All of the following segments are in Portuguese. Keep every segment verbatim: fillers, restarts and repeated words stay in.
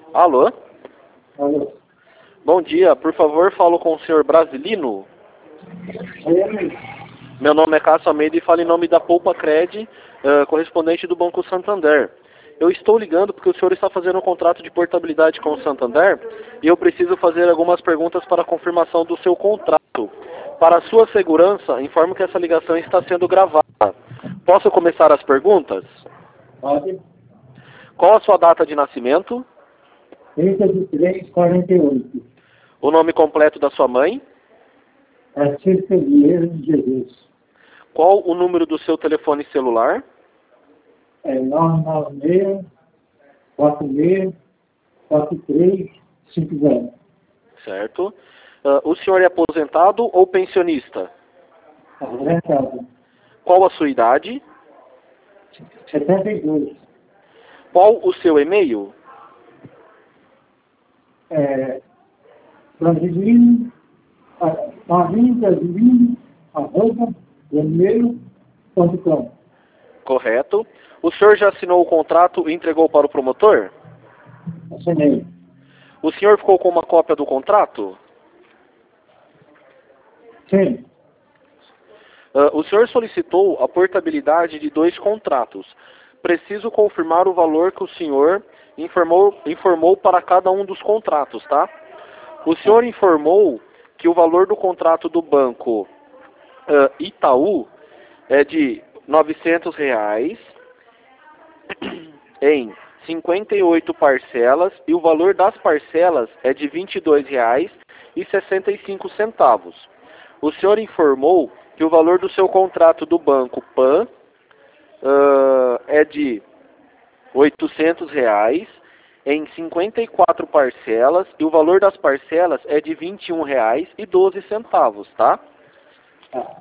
Alô? Alô? Bom dia, por favor, falo com o senhor Brasilino. Oi, Meu nome é Cássio Almeida e falo em nome da Poupa Cred, uh, correspondente do Banco Santander. Eu estou ligando porque o senhor está fazendo um contrato de portabilidade com o Santander e eu preciso fazer algumas perguntas para a confirmação do seu contrato. Para a sua segurança, informo que essa ligação está sendo gravada. Posso começar as perguntas? pode. Qual a sua data de nascimento? trinta de três, quarenta e oito. O nome completo da sua mãe? Francisco Vieira de Jesus. Qual o número do seu telefone celular? É nove nove seis, quatro seis, quatro três cinco zero. Certo. Uh, o senhor é aposentado ou pensionista? Apresentado. Qual a sua idade? setenta e dois. Qual o seu e-mail? É, Brasilino, Marinho Brasilino, arroba, gmail ponto com. Correto. O senhor já assinou o contrato e entregou para o promotor? Assinei. O senhor ficou com uma cópia do contrato? Sim. Uh, o senhor solicitou a portabilidade de dois contratos. Preciso confirmar o valor que o senhor informou, informou para cada um dos contratos, tá? O senhor informou que o valor do contrato do banco uh, Itaú é de novecentos reais em cinquenta e oito parcelas e o valor das parcelas é de vinte e dois reais e sessenta e cinco centavos. O senhor informou que o valor do seu contrato do banco Pan uh, é de oitocentos reais em cinquenta e quatro parcelas e o valor das parcelas é de vinte e um reais e doze centavos, tá? Tá.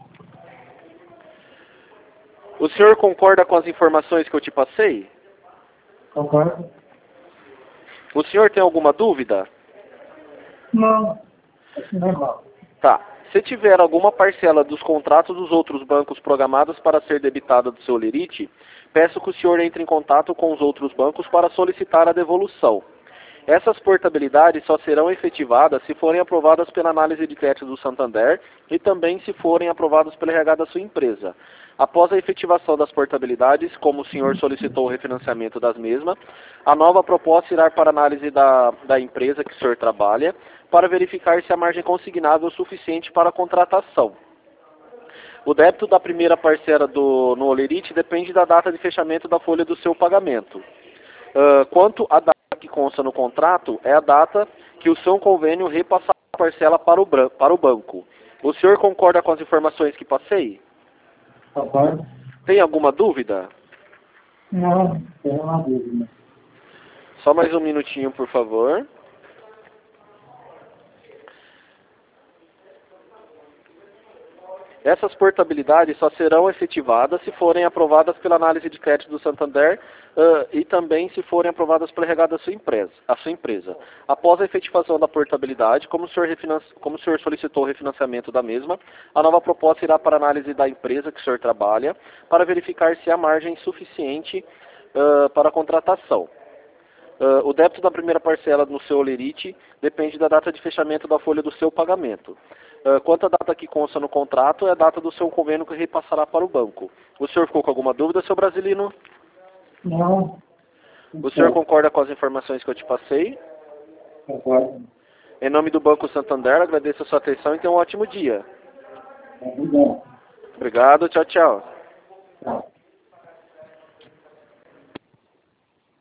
O senhor concorda com as informações que eu te passei? Concordo? O senhor tem alguma dúvida? Não. É normal. Tá. Se tiver alguma parcela dos contratos dos outros bancos programados para ser debitada do seu lerite, peço que o senhor entre em contato com os outros bancos para solicitar a devolução. Essas portabilidades só serão efetivadas se forem aprovadas pela análise de crédito do Santander e também se forem aprovadas pelo R H da sua empresa. Após a efetivação das portabilidades, como o senhor solicitou o refinanciamento das mesmas, a nova proposta irá para a análise da, da empresa que o senhor trabalha, para verificar se a margem consignável é suficiente para a contratação. O débito da primeira parcela do, no Olerite depende da data de fechamento da folha do seu pagamento. Uh, quanto à data que consta no contrato, é a data que o seu convênio repassar a parcela para o, para o banco. O senhor concorda com as informações que passei? Concordo? Tem alguma dúvida? Não, tenho uma dúvida. Só mais um minutinho, por favor. Essas portabilidades só serão efetivadas se forem aprovadas pela análise de crédito do Santander uh, e também se forem aprovadas pelo R H da sua empresa, a sua empresa. Após a efetivação da portabilidade, como o, senhor como o senhor solicitou o refinanciamento da mesma, a nova proposta irá para a análise da empresa que o senhor trabalha para verificar se há margem suficiente uh, para a contratação. Uh, o débito da primeira parcela no seu Olerite depende da data de fechamento da folha do seu pagamento. Uh, quanto à data que consta no contrato, é a data do seu convênio que repassará para o banco. O senhor ficou com alguma dúvida, seu Brasilino? Não. O senhor concorda com as informações que eu te passei? Concordo. Em nome do Banco Santander, agradeço a sua atenção e tenha um ótimo dia. Obrigado. Obrigado, tchau, tchau. Tchau.